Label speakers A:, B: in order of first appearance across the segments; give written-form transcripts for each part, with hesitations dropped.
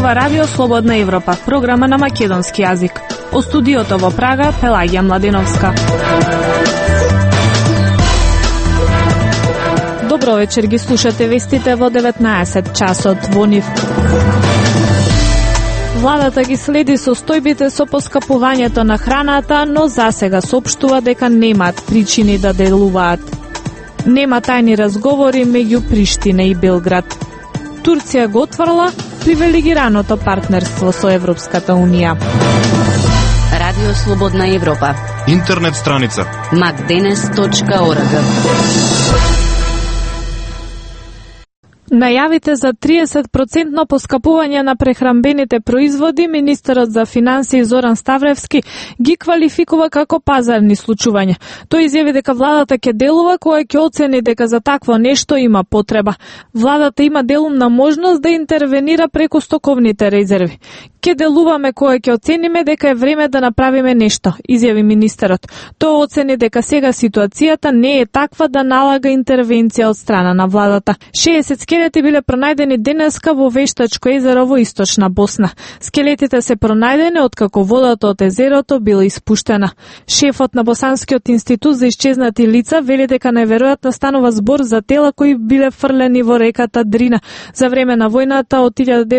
A: зборува Радио Слободна Европа, програма на македонски јазик. О студиото во Прага, Пелагија Младеновска. Добро вечер, ги слушате вестите во 19 часот во нив. Владата ги следи состојбите со поскапувањето на храната, но засега соопштува дека немаат причини да делуваат. Нема тајни разговори меѓу Приштина и Белград. Турција го отврла привилегираното партнерство со Европската Унија.
B: Радио Слободна Европа.
C: Интернет страница
B: macdenes.org.
A: Најавите за 30% поскапување на прехранбените производи, министерот за финансии Зоран Ставревски ги квалификува како пазарни случувања. Тој изјави дека владата ќе делува кога ќе оцени дека за такво нешто има потреба. Владата има делумна можност да интервенира преку стоковните резерви. Ќе делуваме кога ќе оцениме дека е време да направиме нешто, изјави министерот. Тој оцени дека сега ситуацијата не е таква да налага интервенција од страна на владата. 60 скелети биле пронајдени денеска во Вештачко езеро во Источна Босна. Скелетите се пронајдени откако водата од езерото била испуштена. Шефот на Босанскиот институт за исчезнати лица вели дека најверојатно станува збор за тела кои биле фрлени во реката Дрина за време на војната од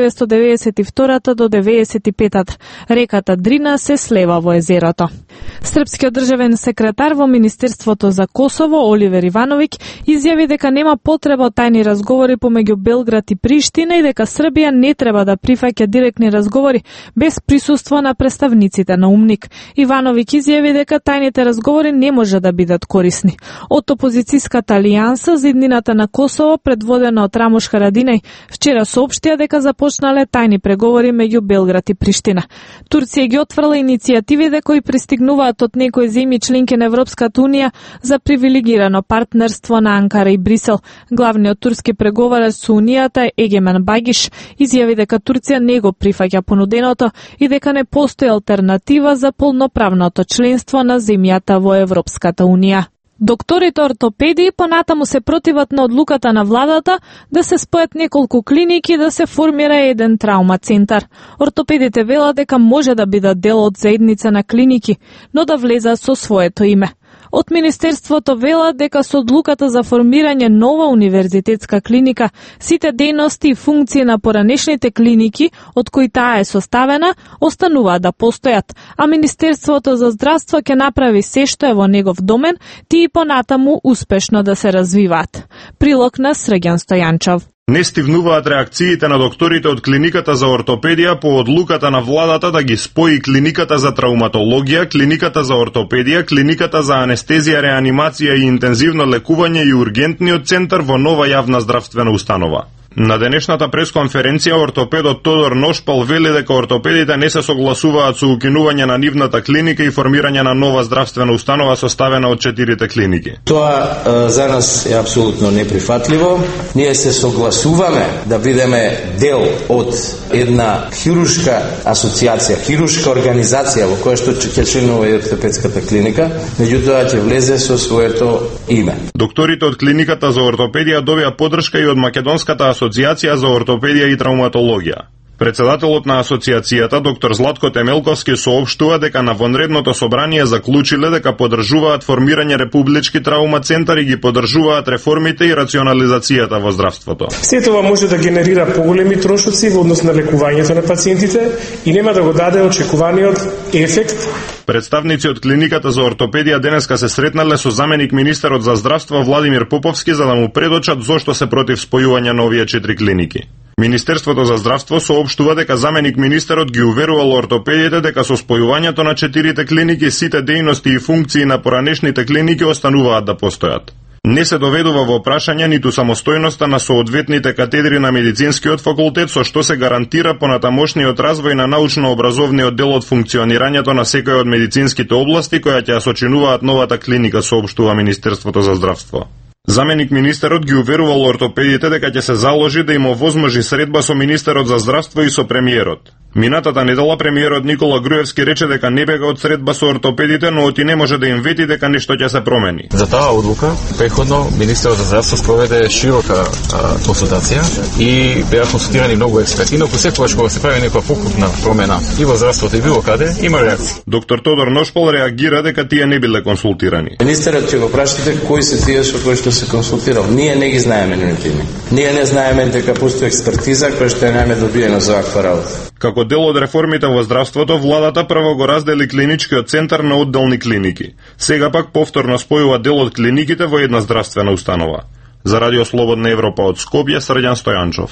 A: 1992 до 1995. Реката Дрина се слева во езерото. Српскиот државен секретар во Министерството за Косово, Оливер Ивановиќ, изјави дека нема потреба од тајни разговори помеѓу Белград и Приштина и дека Србија не треба да прифаќа директни разговори без присуство на представниците на УМНИК. Ивановиќ изјави дека тајните разговори не може да бидат корисни. Од опозицијската алијанса за иднината на Косово, предводена од Рамош Харадинај, вчера соопштија дека започнале тајни преговори меѓу Белград и Приштина. Турција ги отврла иницијативите кои пристигнуваат од некои земји членки на Европската Унија за привилегирано партнерство на Анкара и Брисел. Главниот турски преговарач со Унијата, Егемен Багиш, изјави дека Турција не го прифаќа понуденото и дека не постои алтернатива за полноправното членство на земјата во Европската Унија. Докторите ортопеди понатаму се противат на одлуката на владата да се спојат неколку клиники и да се формира еден траума центар. Ортопедите велат дека може да бидат дел од заедница на клиники, но да влезат со своето име. Од Министерството велат дека со одлуката за формирање нова универзитетска клиника, сите дејности и функции на поранешните клиники, од кои таа е составена, остануваат да постојат, а Министерството за здравство ќе направи се што е во негов домен, тие понатаму успешно да се развиваат. Прилог на Срѓан Стојанчов.
D: Не стивнуваат реакциите на докторите од клиниката за ортопедија по одлуката на владата да ги спои клиниката за травматологија, клиниката за ортопедија, клиниката за анестезија, реанимација и интензивно лекување и ургентниот центар во нова јавна здравствена установа. На денешната пресконференција ортопедот Тодор Ношпал вели дека ортопедите не се согласуваат со укинување на нивната клиника и формирање на нова здравствена установа составена од 4 клиники.
E: Тоа за нас е апсолутно неприфатливо. Ние се согласуваме да бидеме дел од една хируршка асоциација, хируршка организација во која што ќе членува и ортопедската клиника, меѓутоа ќе влезе со своето име.
D: Докторите од клиниката за ортопедија добија поддршка и од Македонската асоциација за ортопедија и травматологија. Председателот на асоциацијата, доктор Златко Темелковски, соопштува дека на вонредното собрание заклучиле дека поддржуваат формирање републички травма центар и ги поддржуваат реформите и рационализацијата во здравството.
F: Се тоа може да генерира поголеми трошоци во однос на лекувањето на пациентите и нема да го даде очекуваниот ефект.
D: Представници од клиниката за ортопедија денеска се сретнале со заменик министерот за здравство Владимир Поповски за да му предочат зошто се против спојување на овие 4 клиники. Министерството за здравство соопштува дека заменик министерот ги уверувал ортопедите дека со спојувањето на 4 клиники сите дејности и функции на поранешните клиники остануваат да постојат. Не се доведува во прашање ниту самостојноста на соодветните катедри на медицинскиот факултет, со што се гарантира понатамошниот развој на научно-образовниот дел од функционирањето на секоја од медицинските области која ќе ја сочинуваат новата клиника, соопштува Министерството за здравство. Заменик министерот ги уверувал ортопедите дека ќе се заложи да им овозможи средба со министерот за здравство и со премиерот. Минатата недела премиерот Никола Груевски рече дека не бега од средба со ортопедите, но оти не може да им вети дека нешто ќе се промени.
C: За таа одлука, претходно министерот за здравство спроведе широка консултација и беа консултирани многу експерти, но секогаш кога се прави некоја покупна промена и во здравството и било каде, има реакција.
D: Доктор Тодор Ношпол реагира дека тие не биле консултирани.
E: Министерот ќе го прашате кои се тие со кои што се консултирал. Ние не ги знаеме нити. Ние не знаеме дека постои експертиза која што не е добиена за ваква работа.
D: Како дел од реформите во здравството, владата прво го раздели клиничкиот центар на одделни клиники. Сега пак повторно спојува дел од клиниките во една здравствена установа. За Радио Слободна Европа од Скопје, Срđan Стојанчов.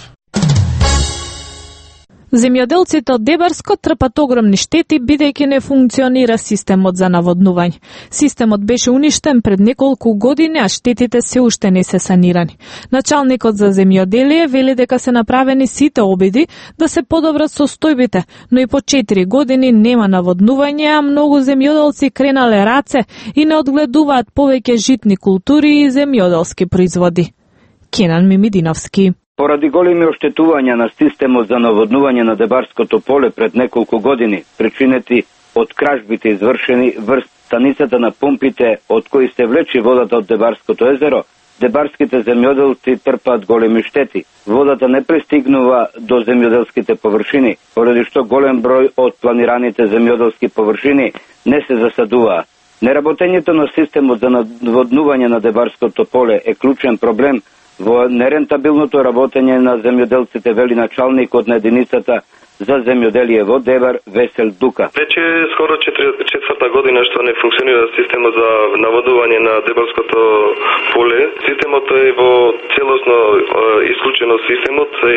A: Земјоделците од Дебарско трпат огромни штети бидејќи не функционира системот за наводнување. Системот беше уништен пред неколку години, а штетите се уште не се санирани. Началникот за земјоделие вели дека се направени сите обиди да се подобрат состојбите, но и по 4 години нема наводнување, а многу земјоделци кренале раце и не одгледуваат повеќе житни култури и земјоделски производи. Кенан Мимидиновски.
G: Поради големи оштетувања на системот за наводнување на Дебарското поле пред неколку години, причинети од кражбите извршени врз станицата на помпите од кои се влечи водата од Дебарското езеро, дебарските земјоделци трпаат големи штети. Водата не пристигнува до земјоделските површини, поради што голем број од планираните земјоделски површини не се засадуваат. Неработењето на системот за наводнување на Дебарското поле е клучен проблем во нерентабилното работење на земјоделците, вели началникот на единицата за земјоделие во Дебар Весел Дука.
H: Веќе скоро четврта година што не функционира системот за наводување на Дебарското поле. Системот е во целосно исклучен од системот, е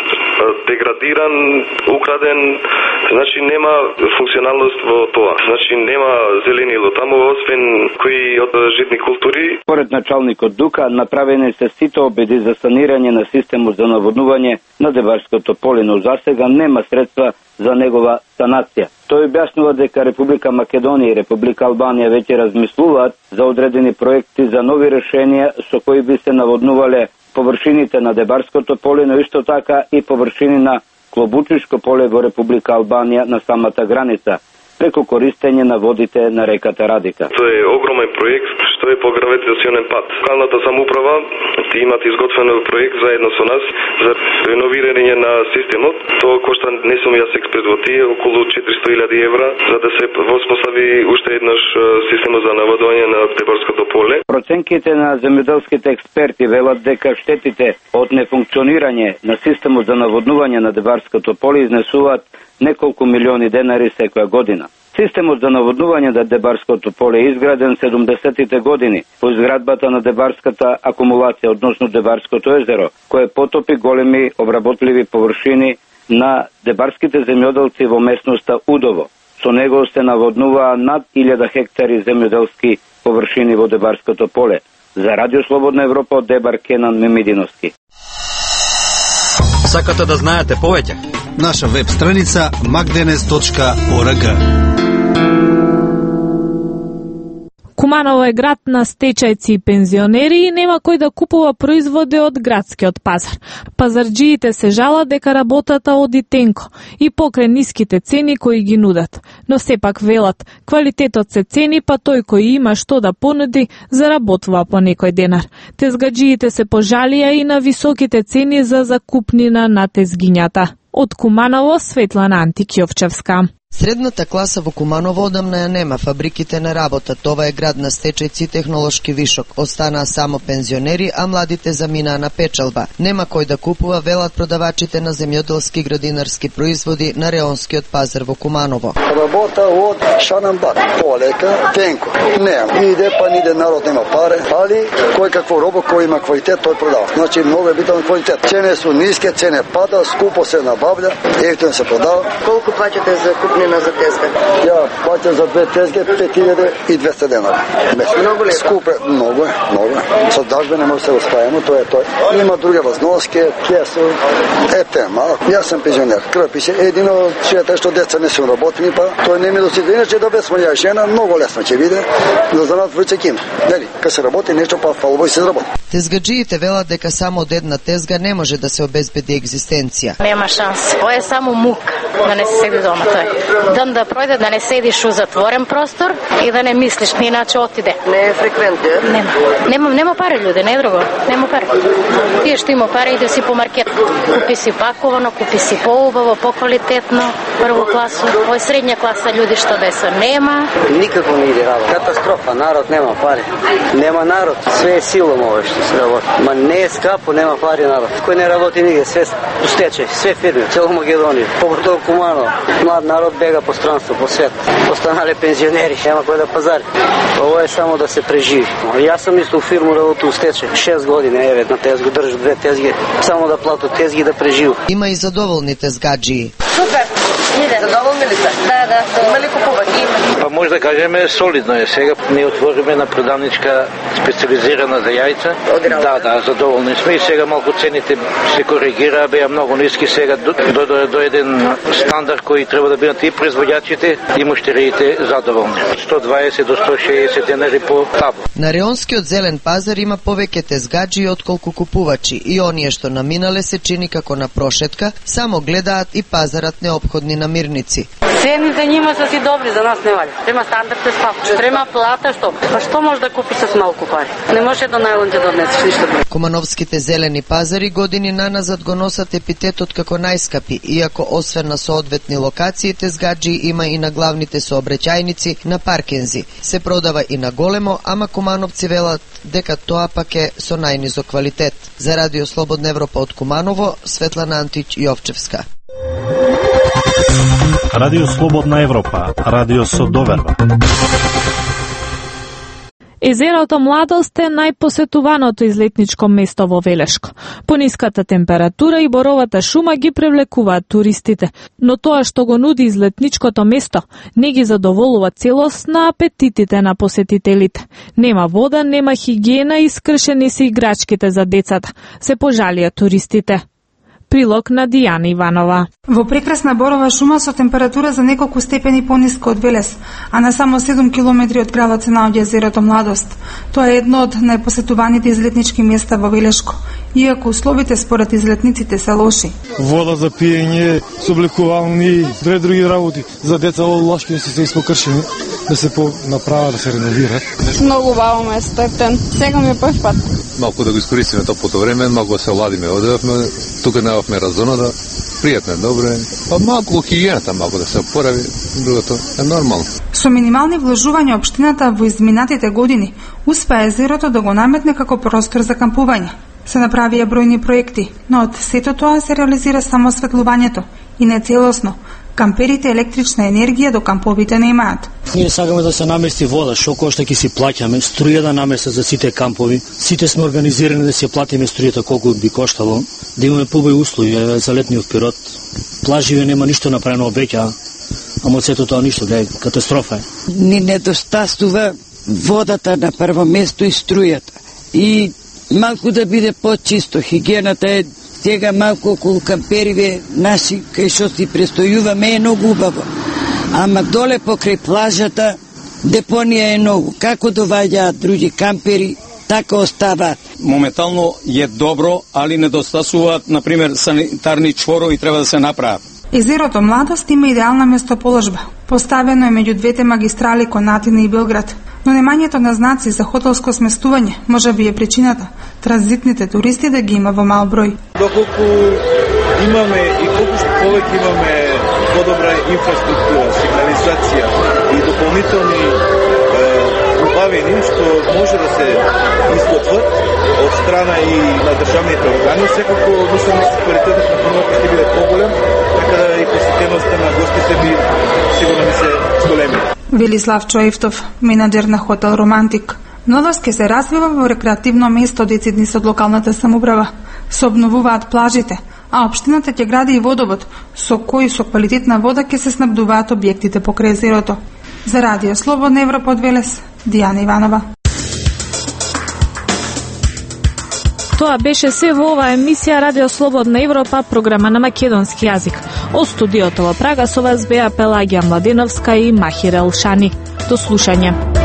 H: деградиран, украден, значи нема функционалност во тоа. Значи нема зеленило таму освен кои од житни култури.
G: Според началникот Дука направени се сите обиди за санирање на системот за наводнување на Дебарското поле, но засега нема средства за негова санација. Тој објаснува дека Република Македонија и Република Албанија веќе размислуваат за одредени проекти за нови решенија со кои би се наводнувале површините на Дебарското поле, но исто така и површини на Клобучишко поле во Република Албанија на самата граница, преку користење на водите на реката Радика.
H: Тоа е огромен проект што е по гравитационен пат. Локалната самоуправа имат изготвен проект заедно со нас за реновирање на системот. Тоа кошта, не сум јас експерт во тие, околу 400.000 евра, за да се воспостави уште еднаш системот за наводување на Дебарското поле.
G: Проценките на земјоделските експерти велат дека штетите од нефункционирање на системот за наводнување на Дебарското поле изнесуваат неколку милиони денари секоја година. Системот за наводнување на Дебарското поле е изграден 70-тите години по изградбата на Дебарската акумулација, односно Дебарското езеро, кое потопи големи обработливи површини на дебарските земјоделци во местноста Удово. Со него се наводнуваа над 1000 хектари земјоделски површини во Дебарското поле. За Радио Слободна Европа од Дебар, Кенан Мимидиновски.
I: Сакате да знаете повеќе? Наша веб страница magdenes.org.
A: Куманово е град на стечајци и пензионери и нема кој да купува производи од градскиот пазар. Пазарџиите се жалат дека работата оди тенко и покрај ниските цени кои ги нудат. Но сепак велат, квалитетот се цени, па тој кој има што да понуди, заработува по некој денар. Тезгаџиите се пожалија и на високите цени за закупнина на тезгињата. Од Куманово, Светлана Антикјовчевска.
J: Средната класа во Куманово одамна ја нема, фабриките не работат, ова е град на стечајци и технолошки вишок. Останаа само пензионери, а младите заминаа на печалба. Нема кој да купува, велат продавачите на земјоделски градинарски производи на реонскиот пазар во Куманово.
K: Работа од Шанамбар, полека, тенко. Нема. Иде па ниде народ нема паре, али кој какво робо, кој има квалитет, тој продава. Значи многу е битен квалитет. Цене су ниске, цене пада, скупо се набавља, ефтино се продава.
J: Колку плаќате за купување
L: закупнина за тезга?
K: Ја плаќам за 2 тезги 5200 денара.
L: Много ли?
K: Скупе, много е. Со дажба не може да се оставимо, тоа е тоа. Има други возноски, кесо, малко. Јас сум пензионер. Крпише, едино што деца не се работни, па тоа не ми досига. Иначе да без моја жена многу лесно ќе биде, да за нас врче ким. Нели, кога се работи нешто, па фалово и се работи.
J: Тезгаджиите велат дека само од една тезга не може да се обезбеди екзистенција.
M: Нема шанс. Тоа е само мука да не се седи дома. Ден да пројде, да не седиш у затворен простор и да не мислиш, иначе отиде.
L: Не е фреквентно.
M: Нема пари, луѓе, не е друго. Нема пари. Тие што има пари, иде си по маркет. Купи си паковано, купи си поубаво, поквалитетно, прво класо. Овој средња класа луѓе што деса нема.
N: Никако не иде работа. Катастрофа, народ нема пари. Нема народ, све е силом ово што се работи. Ма не е скапо, нема пари народ. Кој не работи нигде, све устече, све фирми, цело Македонија. Поготово Куманово. Млад народ бега по странство, по свет. Останале пензионери, нема кој да пазари. Ово е само да се преживи. Јас сум исто у фирму работу устече. 6 години, на тезгу држу 2 тезги, само да плату тезги да преживу.
J: Има и задоволни тезгаджии.
L: Супер! Задоволни ли сте? Да. Има ли купуваки?
O: Па може да кажеме солидно е. Сега ние отвориме на продавничка специализирана за јајца. Да, задоволни сме и сега малку цените се коригира, беа многу ниски, сега до еден стандард кој треба да бидат и производјачите и муштериите задоволни. 120 до 160 денари по табло.
J: На реонскиот зелен пазар има повеќе тезгаджи отколку купувачи и оние што наминале се чини како на прошетка, само гледаат и пазарат неопходни намирници.
P: Цените нима се си добри, за нас не вали. Трема стандард е спав. Трема плата што? Па што може да купи с малку пари? Не може да најлонте да донесеш ништо друго.
J: Кумановските зелени пазари години наназад го носат епитетот како најскапи, иако освен на соодветни локации, тезгаджи има и на главните сообраќајници на паркинзи. Се продава и на големо, ама кумановци велат дека тоа пак е со најнизок квалитет. За Радио Слободна Европа од Куманово, Светлана Антич Јовчевска.
Q: Радио Слободна Европа, радио со доверба.
A: Езерото Младост е најпосетуваното излетничко место во Велешко. Пониската температура и боровата шума ги привлекуваат туристите, но тоа што го нуди излетничкото место не ги задоволува целосно апетитите на посетителите. Нема вода, нема хигиена и скршени се играчките за децата, се пожалија туристите. Прилог на Дијана Иванова.
R: Во прекрасна борова шума со температура за неколку степени пониско од Велес, а на само 7 километри од градот се наоѓа езерото Младост. Тоа е едно од најпосетуваните излетнички места во Велешко, иако условите според излетниците се лоши.
S: Вода за пиење, соблекувални, други работи. За деца лошки се испокршени, да се направа, да се реновира.
T: Многу баво место е птен. Сега ми е прв пат.
U: Малку да го искористиме топлото време, малку да се оладиме, одевме, тука немавме разона да пријатно е, добро е. Па малку хигиената, малку да се опорави, другото е нормално.
R: Со минимални вложувања општината во изминатите години успеа езерото да го наметне како простор за кампување. Се направија бројни проекти, но од сето тоа се реализира само осветлувањето и не целосно. Камперите електрична енергија до камповите немаат.
V: Ние сакаме да се намести вода, што кошта ќе си плаќаме, струја да наместа за сите кампови. Сите сме организирани да се платиме струјата колку би коштало, да имаме побои услови за летниот период. Плаживе нема ништо направено обеќа, ама сето тоа ништо, катастрофа е.
W: Ни недостасува водата на прво место и струјата. И малку да биде почисто, хигиената е сега малку околу кампериве наши кај што си престојуваме е многу убаво. Ама доле покрај плажата депонија е многу. Како доваѓаат други кампери, така оставаат.
X: Моментално е добро, али недостасуваат, например, санитарни чворови треба да се направат.
R: Езерото Младост има идеална местоположба. Поставено е меѓу двете магистрали кон Атина и Белград. Но немањето на знаци за хотелско сместување може би е причината транзитните туристи да ги има во мал број.
Y: Доколку имаме и колку што повеќе имаме подобра инфраструктура, сигнализација и дополнителни убавени што може да се изготват од страна и на државните органи, секако мислам дека квалитетот на понудата ќе биде поголем, така да и посетеноста на гостите би сигурно би се зголеми.
R: Велислав Чоевтов, менаџер на хотел Романтик. Младост ќе се развива во рекреативно место децидни од локалната самоуправа. Се обновуваат плажите, а општината ќе гради и водовод, со кој со квалитетна вода ќе се снабдуваат објектите покрај езерото. За Радио Слободна Европа од Велес, Дијана Иванова.
A: Тоа беше се во оваа емисија Радио Слободна Европа, програма на македонски јазик. Од студиото во Прага со вас беа Пелагија Младеновска и Махир Елшани. До слушање.